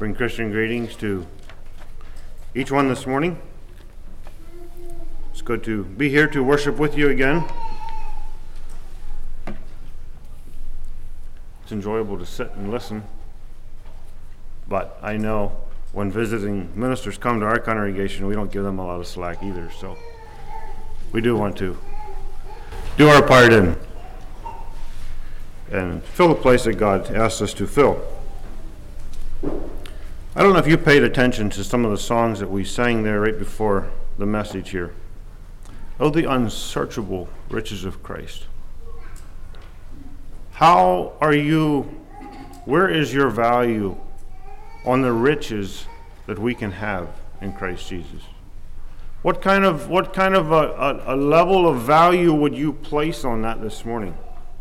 Bring Christian greetings to each one this morning. It's good to be here to worship with you again. It's enjoyable to sit and listen, but I know when visiting ministers come to our congregation, we don't give them a lot of slack either, so we do want to do our part and fill the place that God asks us to fill. I don't know if you paid attention to some of the songs that we sang there right before the message here. Oh, the unsearchable riches of Christ. Where is your value on the riches that we can have in Christ Jesus? What kind of a level of value would you place on that this morning?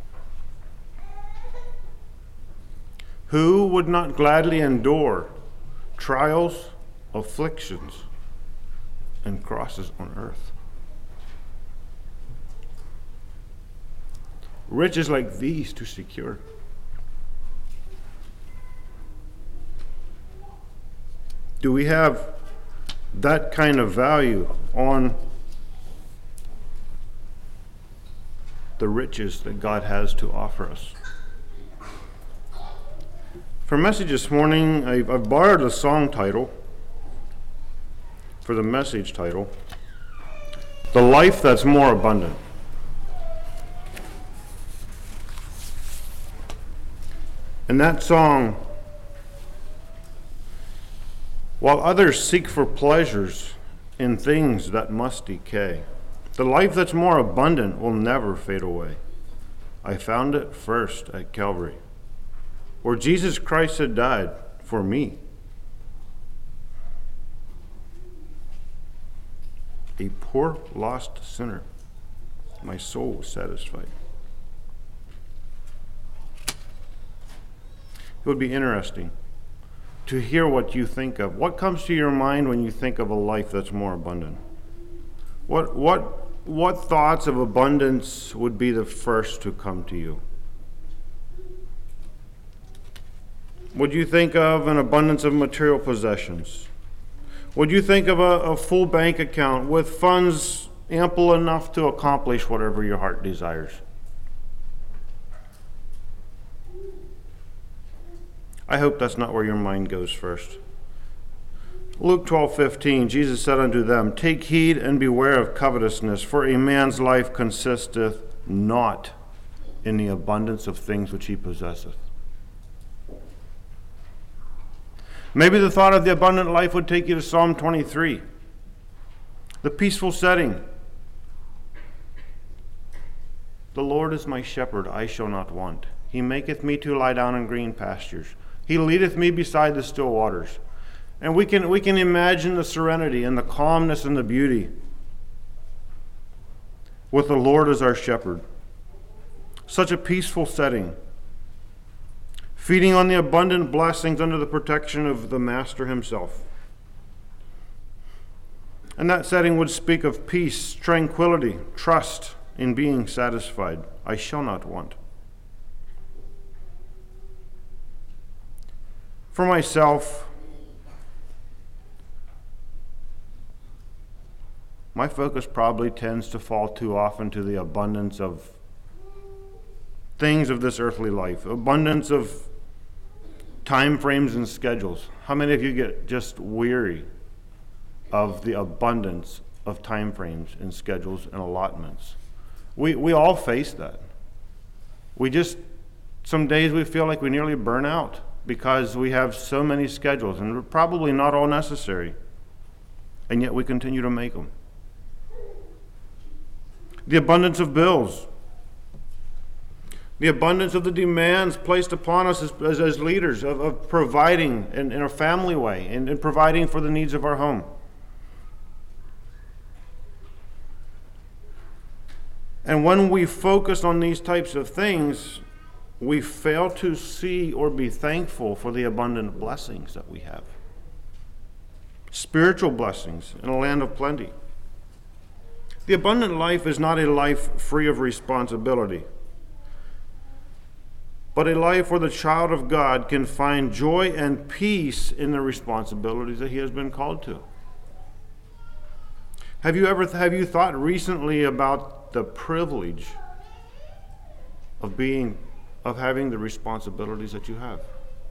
Who would not gladly endure trials, afflictions, and crosses on earth? Riches like these to secure. Do we have that kind of value on the riches that God has to offer us? For message this morning, I've borrowed a song title for the message title, The Life That's More Abundant. And that song, while others seek for pleasures in things that must decay, the life that's more abundant will never fade away. I found it first at Calvary, where Jesus Christ had died for me. A poor lost sinner, my soul was satisfied. It would be interesting to hear what you think of. What comes to your mind when you think of a life that's more abundant? What thoughts of abundance would be the first to come to you? Would you think of an abundance of material possessions? Would you think of a full bank account with funds ample enough to accomplish whatever your heart desires? I hope that's not where your mind goes first. Luke 12:15, Jesus said unto them, Take heed and beware of covetousness, for a man's life consisteth not in the abundance of things which he possesseth. Maybe the thought of the abundant life would take you to Psalm 23, the peaceful setting. The Lord is my shepherd, I shall not want. He maketh me to lie down in green pastures. He leadeth me beside the still waters. And we can imagine the serenity and the calmness and the beauty with the Lord as our shepherd. Such a peaceful setting. Feeding on the abundant blessings under the protection of the Master himself. And that setting would speak of peace, tranquility, trust in being satisfied. I shall not want. For myself, my focus probably tends to fall too often to the abundance of things of this earthly life, abundance of time frames and schedules. How many of you get just weary of the abundance of time frames and schedules and allotments? We all face that. Some days we feel like we nearly burn out because we have so many schedules, and they're probably not all necessary, and yet we continue to make them. The abundance of bills, the abundance of the demands placed upon us as leaders of providing in a family way and providing for the needs of our home. And when we focus on these types of things, we fail to see or be thankful for the abundant blessings that we have. Spiritual blessings in a land of plenty. The abundant life is not a life free of responsibility. but a life where the child of God can find joy and peace in the responsibilities that he has been called to. Have you thought recently about the privilege of having the responsibilities that you have?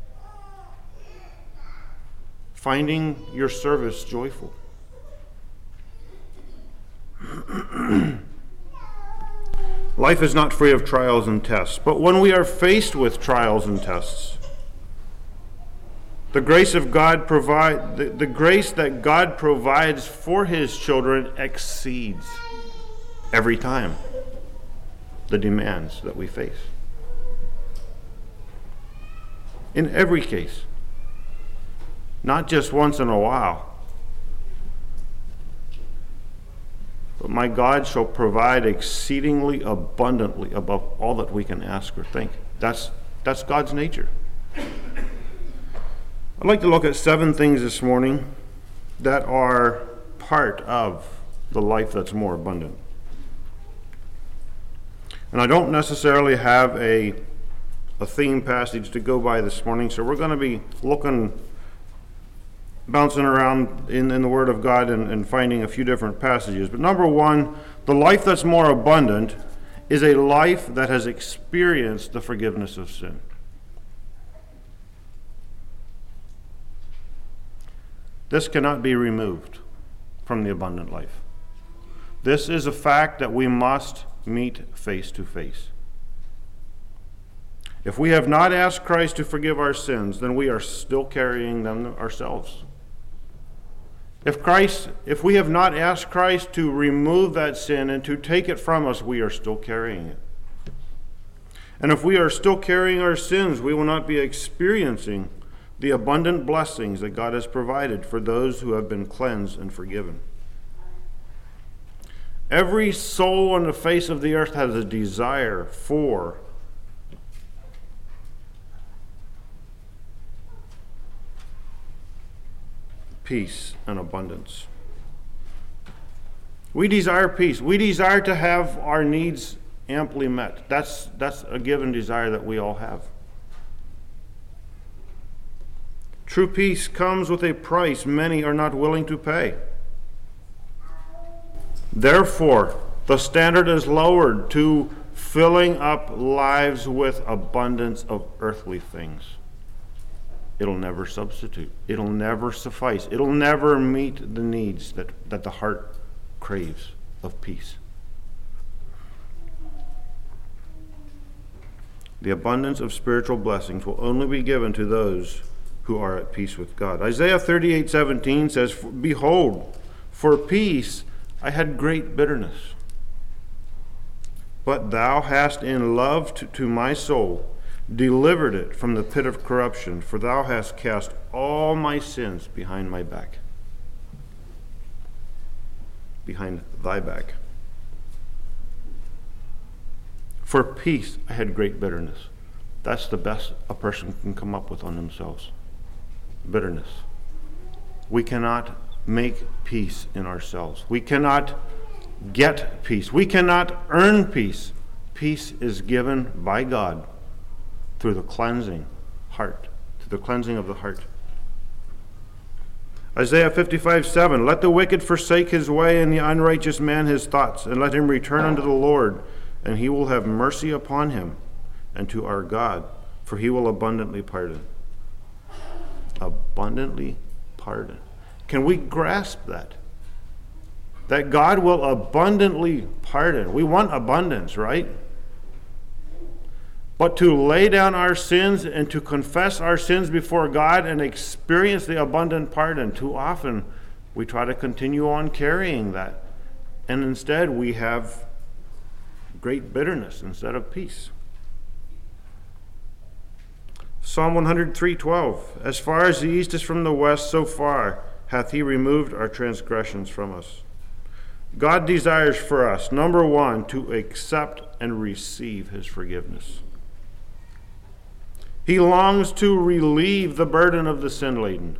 Finding your service joyful. Life is not free of trials and tests, but when we are faced with trials and tests, the grace that God provides for his children exceeds every time the demands that we face. In every case, not just once in a while. But my God shall provide exceedingly abundantly above all that we can ask or think. That's God's nature. I'd like to look at 7 things this morning that are part of the life that's more abundant. And I don't necessarily have a theme passage to go by this morning, so we're going to be bouncing around in the Word of God and finding a few different passages. But number 1, the life that's more abundant is a life that has experienced the forgiveness of sin. This cannot be removed from the abundant life. This is a fact that we must meet face to face. If we have not asked Christ to forgive our sins, then we are still carrying them ourselves. If we have not asked Christ to remove that sin and to take it from us, we are still carrying it. And if we are still carrying our sins, we will not be experiencing the abundant blessings that God has provided for those who have been cleansed and forgiven. Every soul on the face of the earth has a desire for peace and abundance. We desire peace. We desire to have our needs amply met. That's a given desire that we all have. True peace comes with a price many are not willing to pay. Therefore, the standard is lowered to filling up lives with abundance of earthly things. It'll never substitute. It'll never suffice. It'll never meet the needs that the heart craves of peace. The abundance of spiritual blessings will only be given to those who are at peace with God. Isaiah 38:17 says, "Behold, for peace I had great bitterness. But thou hast in love to my soul delivered it from the pit of corruption, for thou hast cast all my sins behind my back." Behind thy back. For peace I had great bitterness. That's the best a person can come up with on themselves. Bitterness. We cannot make peace in ourselves. We cannot get peace. We cannot earn peace. Peace is given by God through the cleansing heart, through the cleansing of the heart. Isaiah 55:7, "Let the wicked forsake his way, and the unrighteous man his thoughts, and let him return unto the Lord, and he will have mercy upon him, and to our God, for he will abundantly pardon." Abundantly pardon. Can we grasp that? That God will abundantly pardon. We want abundance, right? But to lay down our sins and to confess our sins before God and experience the abundant pardon, too often we try to continue on carrying that. And instead we have great bitterness instead of peace. Psalm 103:12, "As far as the east is from the west, so far hath he removed our transgressions from us." God desires for us, number 1, to accept and receive his forgiveness. He longs to relieve the burden of the sin-laden.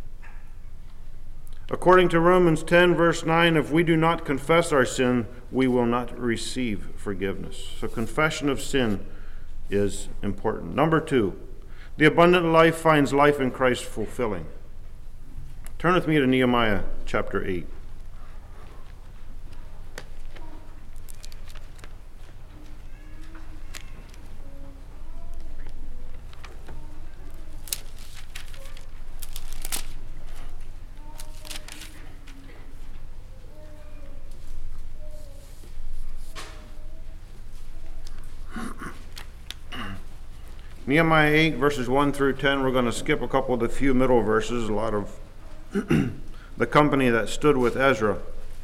According to Romans 10, verse 9, if we do not confess our sin, we will not receive forgiveness. So confession of sin is important. Number 2, the abundant life finds life in Christ fulfilling. Turn with me to Nehemiah chapter 8. Nehemiah 8, verses 1 through 10, we're going to skip a couple of the few middle verses, a lot of the company that stood with Ezra.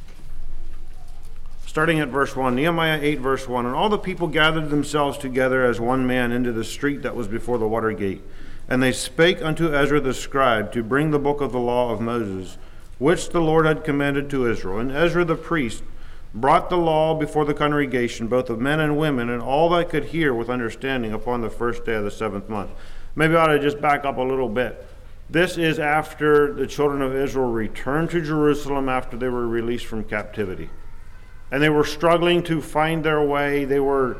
Starting at verse 1, Nehemiah 8, verse 1, and all the people gathered themselves together as one man into the street that was before the water gate. And they spake unto Ezra the scribe to bring the book of the law of Moses, which the Lord had commanded to Israel. And Ezra the priest brought the law before the congregation, both of men and women, and all that could hear with understanding upon the first day of the 7th month. Maybe I ought to just back up a little bit. This is after the children of Israel returned to Jerusalem after they were released from captivity. And they were struggling to find their way. They were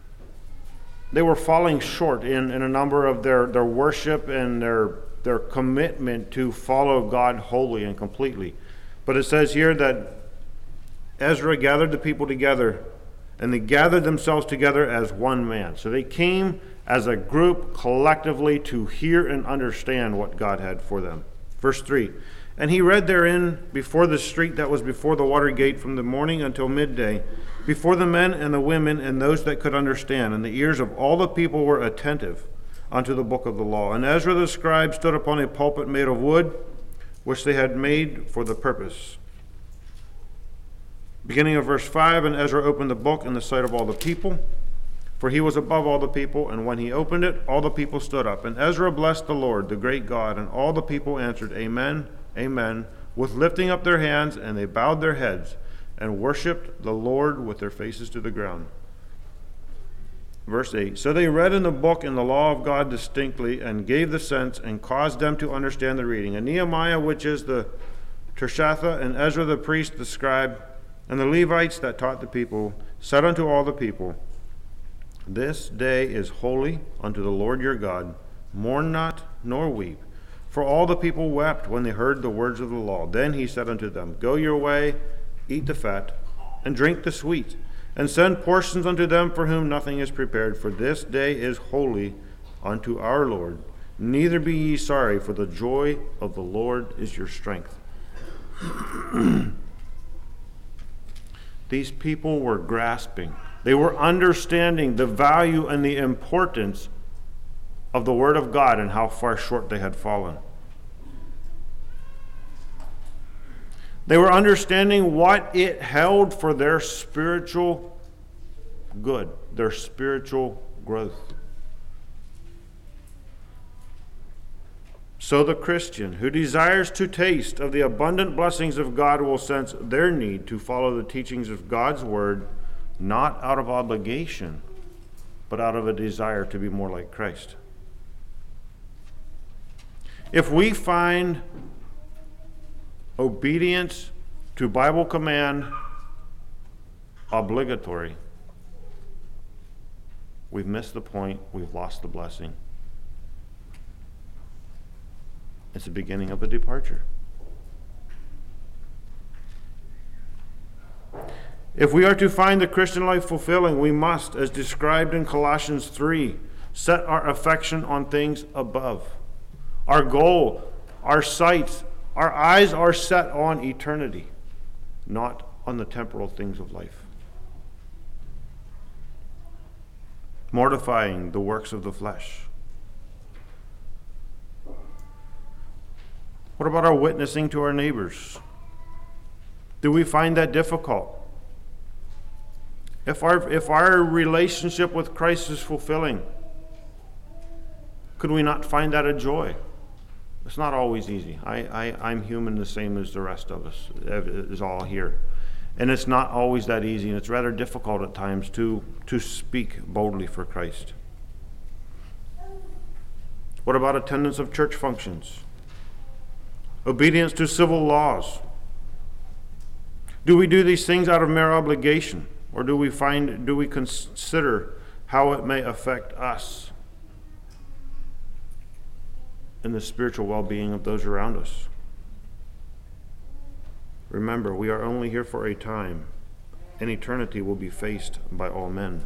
falling short in a number of their worship and their commitment to follow God wholly and completely. But it says here that Ezra gathered the people together, and they gathered themselves together as one man. So they came as a group collectively to hear and understand what God had for them. Verse 3, and he read therein before the street that was before the water gate from the morning until midday, before the men and the women and those that could understand, and the ears of all the people were attentive unto the book of the law. And Ezra the scribe stood upon a pulpit made of wood, which they had made for the purpose. Beginning of verse 5, and Ezra opened the book in the sight of all the people, for he was above all the people, and when he opened it, all the people stood up. And Ezra blessed the Lord, the great God, and all the people answered, Amen, Amen, with lifting up their hands, and they bowed their heads, and worshipped the Lord with their faces to the ground. Verse 8, so they read in the book in the law of God distinctly, and gave the sense, and caused them to understand the reading. And Nehemiah, which is the Tirshatha, and Ezra the priest, the scribe, and the Levites that taught the people, said unto all the people, this day is holy unto the Lord your God. Mourn not, nor weep. For all the people wept when they heard the words of the law. Then he said unto them, go your way, eat the fat, and drink the sweet, and send portions unto them for whom nothing is prepared. For this day is holy unto our Lord. Neither be ye sorry, for the joy of the Lord is your strength. These people were grasping. They were understanding the value and the importance of the Word of God and how far short they had fallen. They were understanding what it held for their spiritual good, their spiritual growth. So the Christian who desires to taste of the abundant blessings of God will sense their need to follow the teachings of God's Word, not out of obligation, but out of a desire to be more like Christ. If we find obedience to Bible command obligatory, we've missed the point, we've lost the blessing. It's the beginning of a departure. If we are to find the Christian life fulfilling, we must, as described in Colossians 3, set our affection on things above. Our goal, our sights, our eyes are set on eternity, not on the temporal things of life. Mortifying the works of the flesh. What about our witnessing to our neighbors? Do we find that difficult? If our relationship with Christ is fulfilling, could we not find that a joy? It's not always easy. I'm human the same as the rest of us is all here. And it's not always that easy, and it's rather difficult at times to speak boldly for Christ. What about attendance of church functions? Obedience to civil laws? Do we do these things out of mere obligation? Or do we consider how it may affect us and the spiritual well-being of those around us. Remember, we are only here for a time, and eternity will be faced by all men.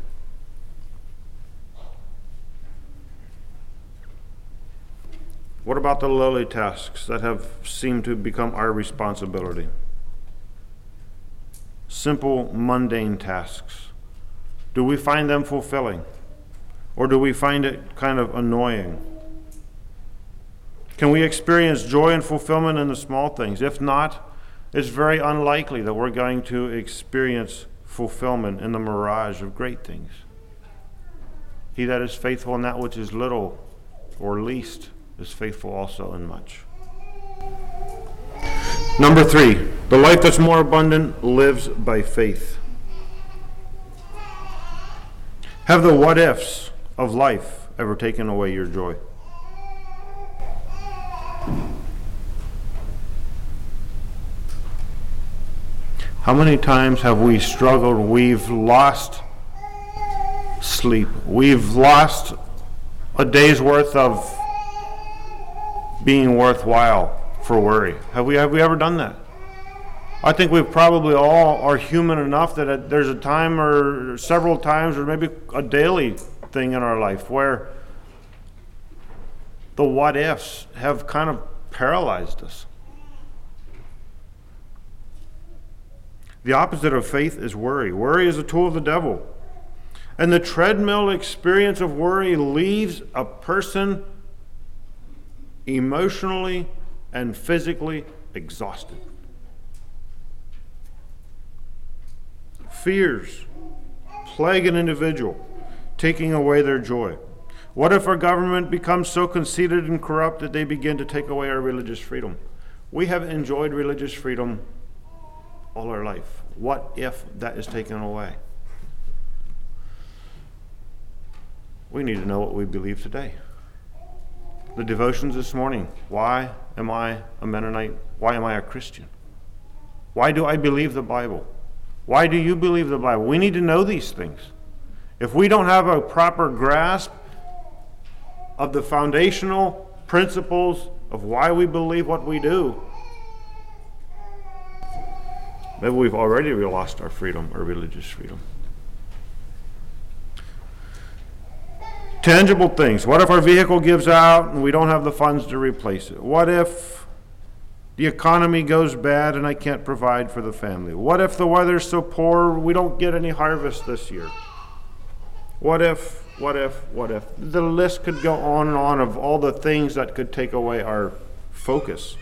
What about the lowly tasks that have seemed to become our responsibility? Simple, mundane tasks. Do we find them fulfilling? Or do we find it kind of annoying? Can we experience joy and fulfillment in the small things? If not, it's very unlikely that we're going to experience fulfillment in the mirage of great things. He that is faithful in that which is little or least is faithful also in much. Number 3, the life that's more abundant lives by faith. Have the what ifs of life ever taken away your joy? How many times have we struggled? We've lost sleep. We've lost a day's worth of being worthwhile for worry. Have we ever done that? I think we probably all are human enough that there's a time or several times or maybe a daily thing in our life where the what ifs have kind of paralyzed us. The opposite of faith is worry. Worry is a tool of the devil. And the treadmill experience of worry leaves a person emotionally and physically exhausted. Fears plague an individual, taking away their joy. What if our government becomes so conceited and corrupt that they begin to take away our religious freedom? We have enjoyed religious freedom all our life. What if that is taken away? We need to know what we believe today. The devotions this morning. Why am I a Mennonite? Why am I a Christian? Why do I believe the Bible? Why do you believe the Bible? We need to know these things. If we don't have a proper grasp of the foundational principles of why we believe what we do, maybe we've already lost our freedom, our religious freedom. Tangible things. What if our vehicle gives out and we don't have the funds to replace it? What if the economy goes bad and I can't provide for the family? What if the weather's so poor we don't get any harvest this year? What if? The list could go on and on of all the things that could take away our focus.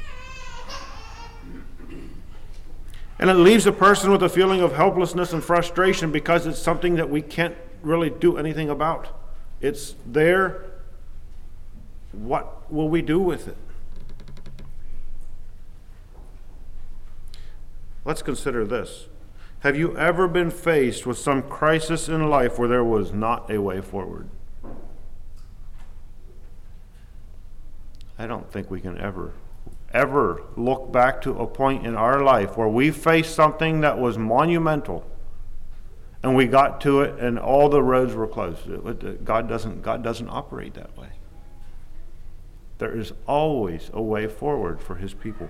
And it leaves a person with a feeling of helplessness and frustration because it's something that we can't really do anything about. It's there. What will we do with it? Let's consider this. Have you ever been faced with some crisis in life where there was not a way forward? I don't think we can ever look back to a point in our life where we faced something that was monumental and we got to it and all the roads were closed. God doesn't operate that way. There is always a way forward for his people.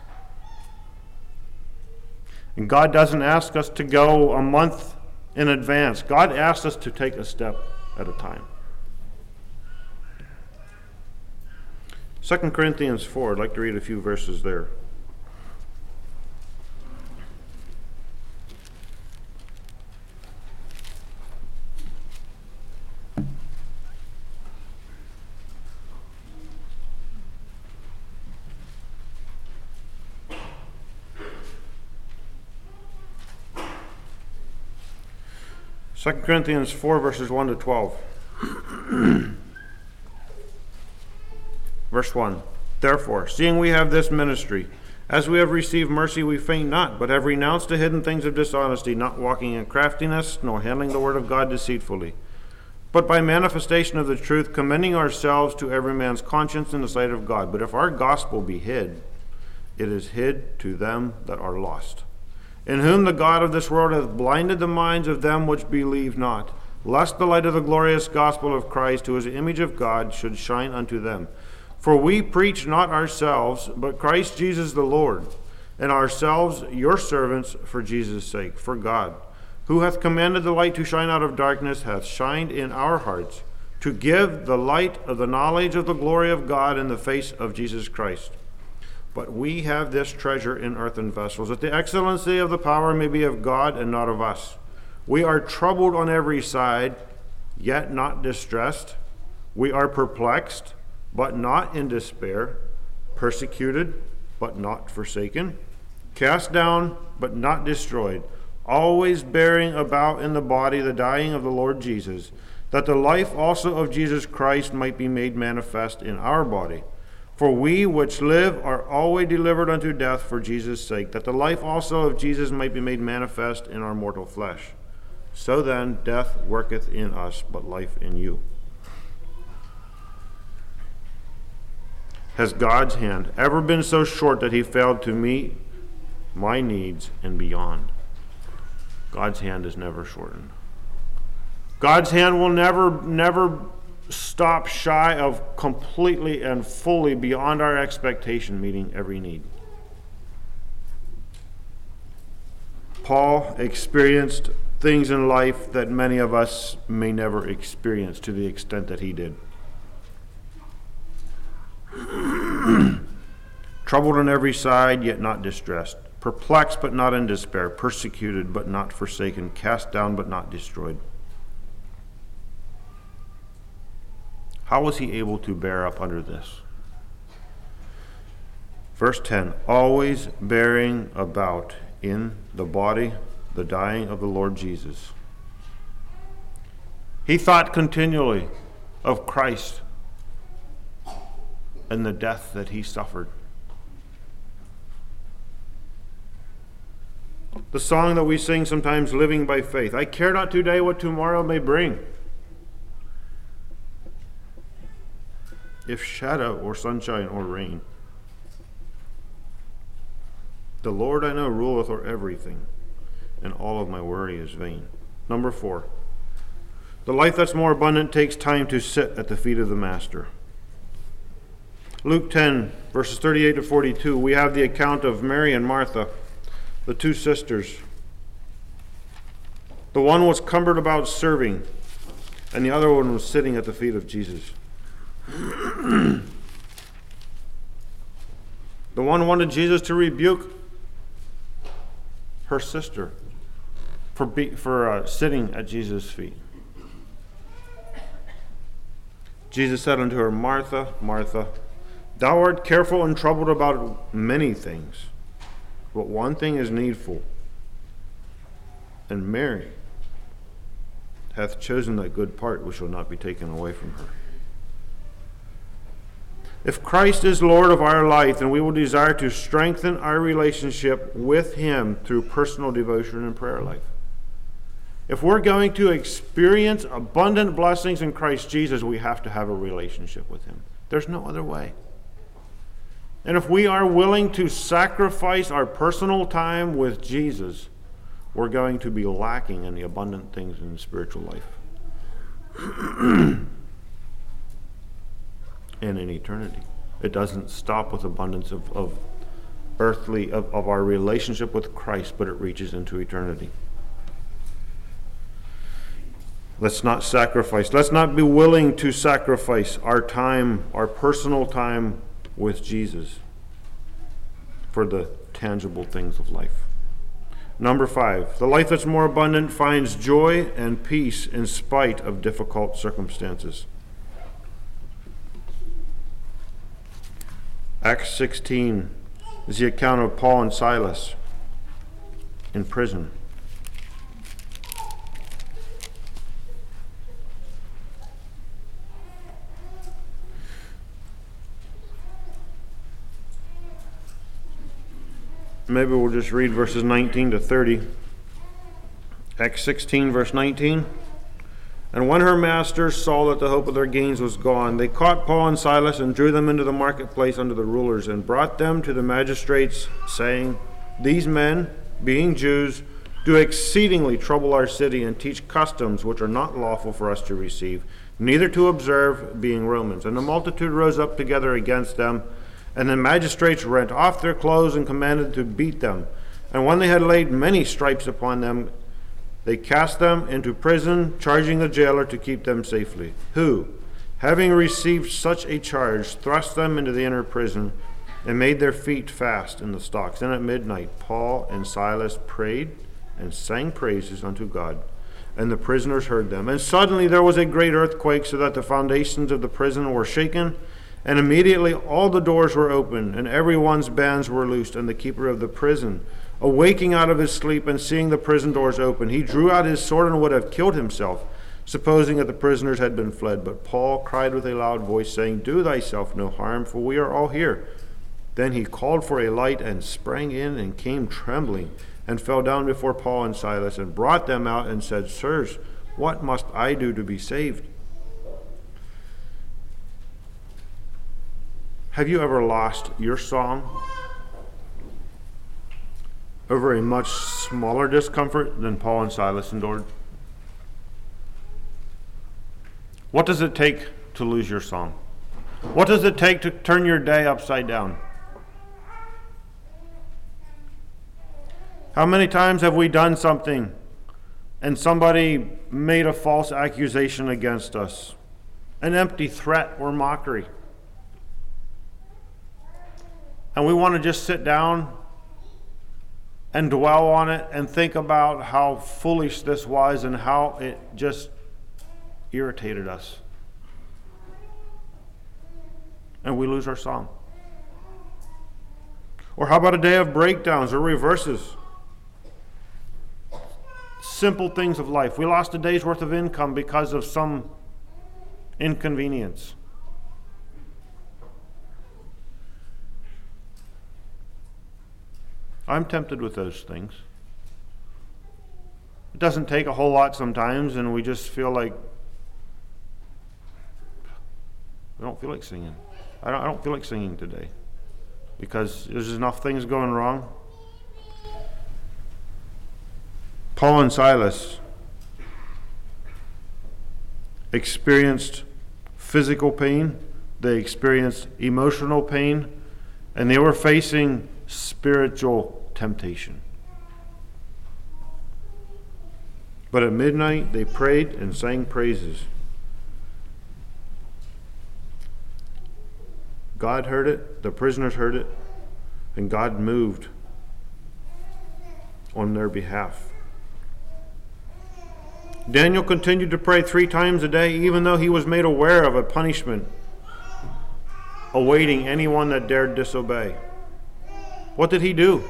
And God doesn't ask us to go a month in advance. God asks us to take a step at a time. 2 Corinthians 4, I'd like to read a few verses there. Second Corinthians 4, verses 1 to 12. Verse 1. Therefore, seeing we have this ministry, as we have received mercy, we faint not, but have renounced the hidden things of dishonesty, not walking in craftiness, nor handling the word of God deceitfully, but by manifestation of the truth, commending ourselves to every man's conscience in the sight of God. But if our gospel be hid, it is hid to them that are lost, in whom the God of this world hath blinded the minds of them which believe not, lest the light of the glorious gospel of Christ, who is the image of God, should shine unto them. For we preach not ourselves, but Christ Jesus the Lord, and ourselves your servants for Jesus' sake. For God, who hath commanded the light to shine out of darkness, hath shined in our hearts, to give the light of the knowledge of the glory of God in the face of Jesus Christ. But we have this treasure in earthen vessels, that the excellency of the power may be of God and not of us. We are troubled on every side, yet not distressed. We are perplexed, but not in despair, persecuted, but not forsaken, cast down, but not destroyed, always bearing about in the body the dying of the Lord Jesus, that the life also of Jesus Christ might be made manifest in our body. For we which live are always delivered unto death for Jesus' sake, that the life also of Jesus might be made manifest in our mortal flesh. So then death worketh in us, but life in you. Has God's hand ever been so short that he failed to meet my needs and beyond? God's hand is never shortened. God's hand will never stop shy of completely and fully beyond our expectation meeting every need. Paul experienced things in life that many of us may never experience to the extent that he did. Troubled on every side, yet not distressed. Perplexed, but not in despair. Persecuted, but not forsaken. Cast down, but not destroyed. How was he able to bear up under this? Verse 10, always bearing about in the body the dying of the Lord Jesus. He thought continually of Christ and the death that he suffered. The song that we sing sometimes, living by faith. I care not today what tomorrow may bring. If shadow or sunshine or rain. The Lord I know ruleth o'er everything, and all of my worry is vain. Number 4. The life that's more abundant takes time to sit at the feet of the Master. Luke 10, verses 38 to 42, we have the account of Mary and Martha, the two sisters. The one was cumbered about serving, and the other one was sitting at the feet of Jesus. The one wanted Jesus to rebuke her sister for sitting at Jesus' feet. Jesus said unto her, Martha, Martha, thou art careful and troubled about many things, but one thing is needful, and Mary hath chosen that good part which will not be taken away from her. If Christ is Lord of our life, then we will desire to strengthen our relationship with him through personal devotion and prayer life. If we're going to experience abundant blessings in Christ Jesus, we have to have a relationship with him. There's no other way. And if we are willing to sacrifice our personal time with Jesus, we're going to be lacking in the abundant things in the spiritual life. And in eternity. It doesn't stop with abundance of our relationship with Christ, but it reaches into eternity. Let's not sacrifice. Let's not be willing to sacrifice our time, our personal time with Jesus for the tangible things of life. Number 5, the life that's more abundant finds joy and peace in spite of difficult circumstances. Acts 16 is the account of Paul and Silas in prison. Maybe we'll just read verses 19 to 30. Acts 16, verse 19. And when her masters saw that the hope of their gains was gone, they caught Paul and Silas and drew them into the marketplace under the rulers and brought them to the magistrates, saying, These men, being Jews, do exceedingly trouble our city, and teach customs which are not lawful for us to receive, neither to observe, being Romans. And the multitude rose up together against them, and the magistrates rent off their clothes and commanded to beat them. And when they had laid many stripes upon them, they cast them into prison, charging the jailer to keep them safely, who, having received such a charge, thrust them into the inner prison, and made their feet fast in the stocks. And at midnight Paul and Silas prayed and sang praises unto God, and the prisoners heard them. And suddenly there was a great earthquake, so that the foundations of the prison were shaken, and immediately all the doors were opened, and every one's bands were loosed. And the keeper of the prison, awaking out of his sleep and seeing the prison doors open, he drew out his sword and would have killed himself, supposing that the prisoners had been fled. But Paul cried with a loud voice, saying, Do thyself no harm, for we are all here. Then he called for a light and sprang in and came trembling, and fell down before Paul and Silas, and brought them out and said, Sirs, what must I do to be saved? Have you ever lost your song over a much smaller discomfort than Paul and Silas endured? What does it take to lose your song? What does it take to turn your day upside down? How many times have we done something and somebody made a false accusation against us? An empty threat or mockery. And we want to just sit down and dwell on it and think about how foolish this was and how it just irritated us. And we lose our song. Or how about a day of breakdowns or reverses? Simple things of life. We lost a day's worth of income because of some inconvenience. I'm tempted with those things. It doesn't take a whole lot sometimes, and we just feel like I don't feel like singing. I don't feel like singing today because there's enough things going wrong. Paul and Silas experienced physical pain, they experienced emotional pain, and they were facing spiritual temptation. But at midnight they prayed and sang praises. God heard it, the prisoners heard it, and God moved on their behalf. Daniel continued to pray 3 times a day, even though he was made aware of a punishment awaiting anyone that dared disobey. What did he do?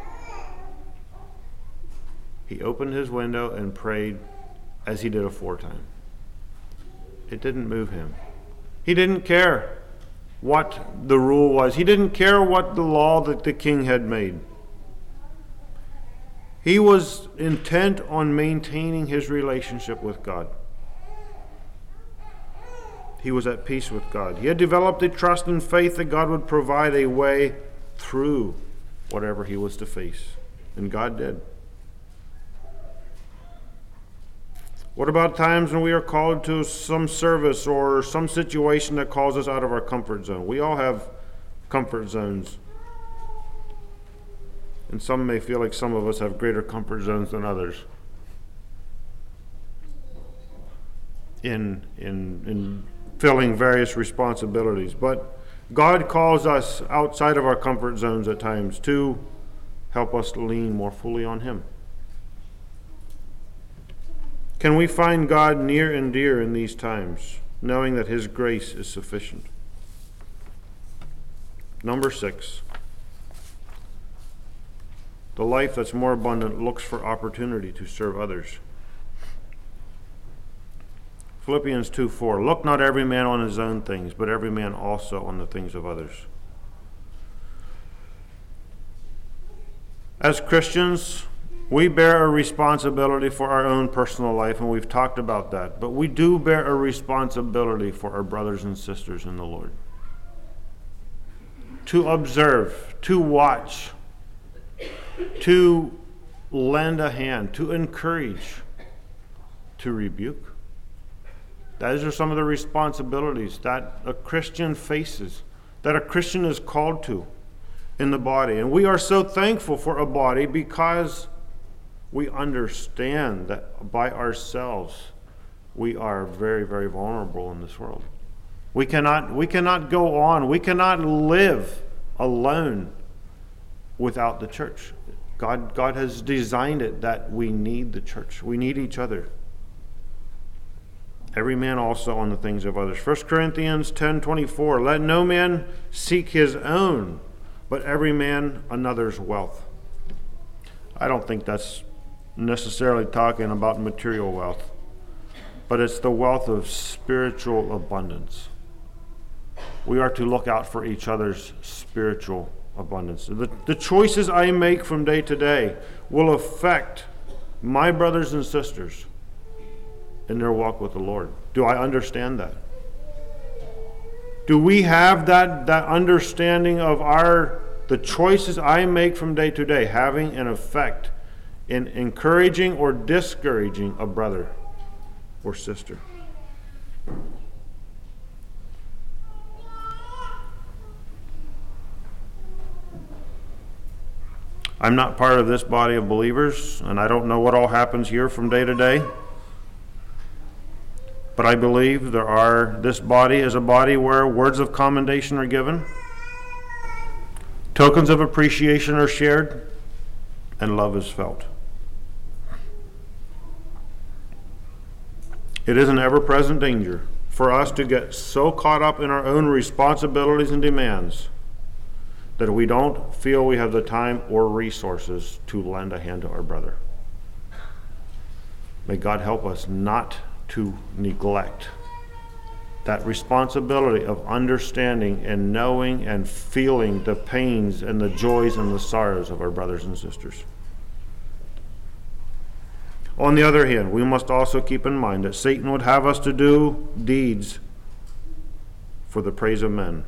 He opened his window and prayed as he did aforetime. It didn't move him. He didn't care what the rule was. He didn't care what the law that the king had made. He was intent on maintaining his relationship with God. He was at peace with God. He had developed a trust and faith that God would provide a way through whatever he was to face. And God did. What about times when we are called to some service or some situation that calls us out of our comfort zone? We all have comfort zones. And some may feel like some of us have greater comfort zones than others in filling various responsibilities. But God calls us outside of our comfort zones at times to help us lean more fully on Him. Can we find God near and dear in these times, knowing that His grace is sufficient? Number 6. The life that's more abundant looks for opportunity to serve others. Philippians 2:4. Look not every man on his own things, but every man also on the things of others. As Christians, we bear a responsibility for our own personal life, and we've talked about that. But we do bear a responsibility for our brothers and sisters in the Lord. To observe, to watch, to lend a hand, to encourage, to rebuke. Those are some of the responsibilities that a Christian faces, that a Christian is called to in the body. And we are so thankful for a body because we understand that by ourselves we are very, very vulnerable in this world. We cannot go on. We cannot live alone without the church. God has designed it that we need the church. We need each other. Every man also on the things of others. 1 Corinthians 10:24. Let no man seek his own, but every man another's wealth. I don't think that's necessarily talking about material wealth, but it's the wealth of spiritual abundance. We are to look out for each other's spiritual abundance. The choices I make from day to day will affect my brothers and sisters in their walk with the Lord. Do I understand that? Do we have that understanding of the choices I make from day to day having an effect in encouraging or discouraging a brother or sister? I'm not part of this body of believers, and I don't know what all happens here from day to day. But I believe this body is a body where words of commendation are given, tokens of appreciation are shared, and love is felt. It is an ever-present danger for us to get so caught up in our own responsibilities and demands that we don't feel we have the time or resources to lend a hand to our brother. May God help us not to neglect that responsibility of understanding and knowing and feeling the pains and the joys and the sorrows of our brothers and sisters. On the other hand, we must also keep in mind that Satan would have us to do deeds for the praise of men,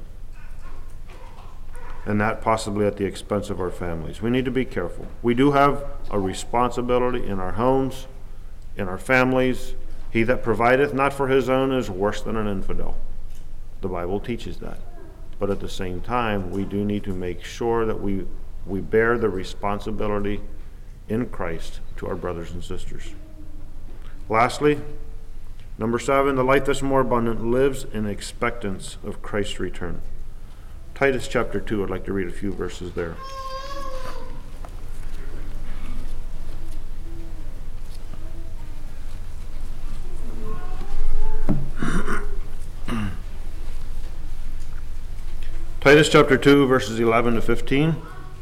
and that possibly at the expense of our families. We need to be careful. We do have a responsibility in our homes, in our families. He that provideth not for his own is worse than an infidel. The Bible teaches that. But at the same time, we do need to make sure that we bear the responsibility in Christ to our brothers and sisters. Lastly, number 7, the life that's more abundant lives in expectance of Christ's return. Titus chapter 2, I'd like to read a few verses there. Titus chapter 2, verses 11 to 15.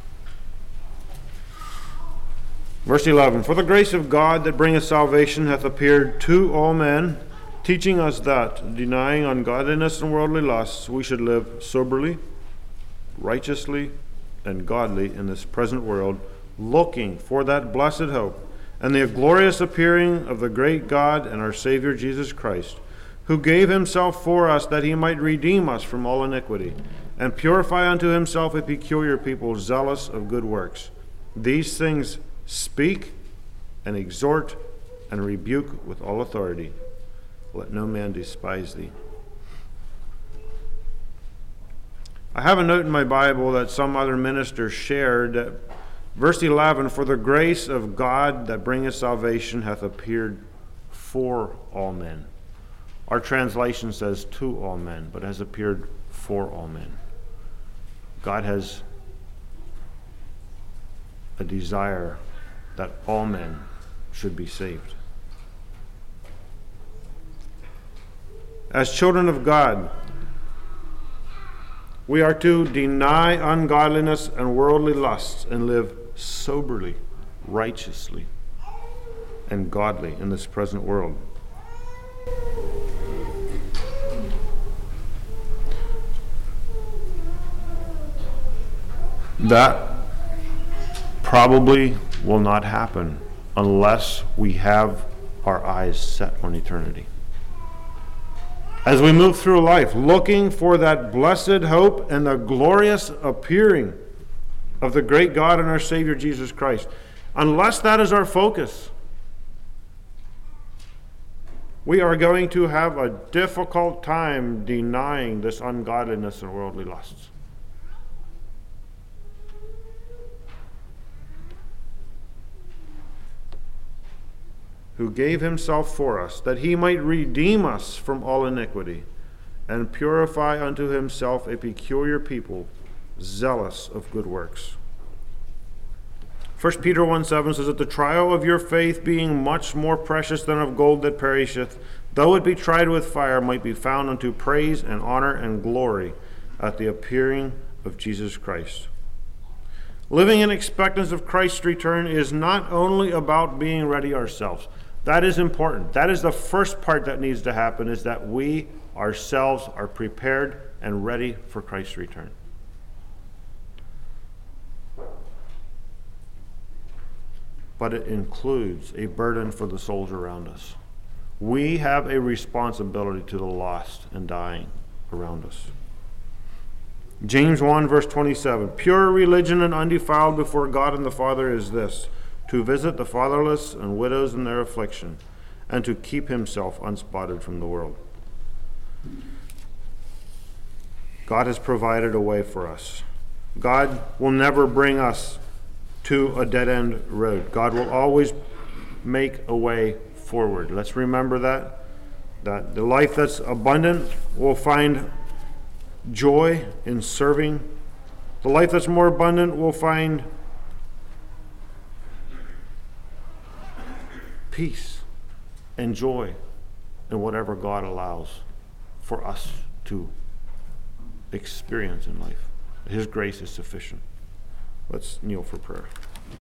Verse 11, For the grace of God that bringeth salvation hath appeared to all men, teaching us that, denying ungodliness and worldly lusts, we should live soberly, righteously, and godly in this present world, looking for that blessed hope and the glorious appearing of the great God and our Savior Jesus Christ, who gave himself for us that he might redeem us from all iniquity, and purify unto himself a peculiar people, zealous of good works. These things speak and exhort and rebuke with all authority. Let no man despise thee. I have a note in my Bible that some other minister shared that verse 11, For the grace of God that bringeth salvation hath appeared for all men. Our translation says to all men, but has appeared for all men. God has a desire that all men should be saved. As children of God, we are to deny ungodliness and worldly lusts and live soberly, righteously, and godly in this present world. That probably will not happen unless we have our eyes set on eternity. As we move through life, looking for that blessed hope and the glorious appearing of the great God and our Savior Jesus Christ, Unless that is our focus, we are going to have a difficult time denying this ungodliness and worldly lusts. Who gave himself for us, that he might redeem us from all iniquity, and purify unto himself a peculiar people, zealous of good works. 1 Peter 1:7 says that the trial of your faith, being much more precious than of gold that perisheth, though it be tried with fire, might be found unto praise and honor and glory at the appearing of Jesus Christ. Living in expectance of Christ's return is not only about being ready ourselves. That is important. That is the first part that needs to happen, is that we ourselves are prepared and ready for Christ's return. But it includes a burden for the souls around us. We have a responsibility to the lost and dying around us. James 1 verse 27, pure religion and undefiled before God and the Father is this, to visit the fatherless and widows in their affliction, and to keep himself unspotted from the world. God has provided a way for us. God will never bring us to a dead-end road. God will always make a way forward. Let's remember that the life that's abundant will find joy in serving. The life that's more abundant will find peace and joy in whatever God allows for us to experience in life. His grace is sufficient. Let's kneel for prayer.